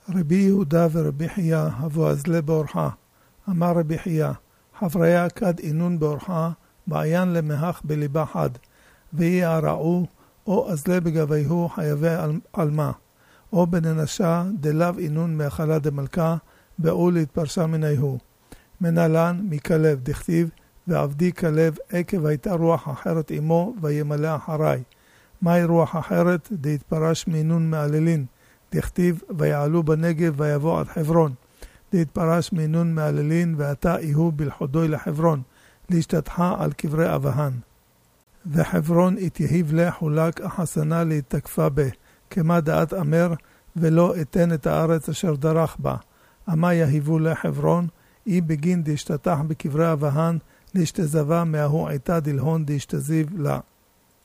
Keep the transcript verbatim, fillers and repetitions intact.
רבי יהודה ורבי חייא הבו אזלה באורחה. אמר רבי חייא, חבריה כד אינון באורחה, בעיין למהך בליבה חד, ואי הרעו, או אזלה בגביהו חייבי עלמה, או בננשה דלאו אינון מאכלה דמלכה, באו להתפרשה מניהו. מנהלן מכלב דכתיב, ועבדי כלב עקב הייתה רוח אחרת עמו, וימלא אחריי. מהי רוח אחרת? דהתפרש מינון מעללין, דכתיב, ויעלו בנגב ויבוא עד חברון. דהתפרש מינון מעללין, ועתה איהו בלחודוי לחברון, להשתתחה על קברי אבהן. וחברון התייהיב לה חולק החסנה להתקפה בה, כמה דעת אמר, ולא אתן את הארץ אשר דרך בה. אמה יהיבו לה חברון, אי בגין דהשתתח בקברי אבהן, להשתזבה מההו עיתה דלהון דהשתזיב לה.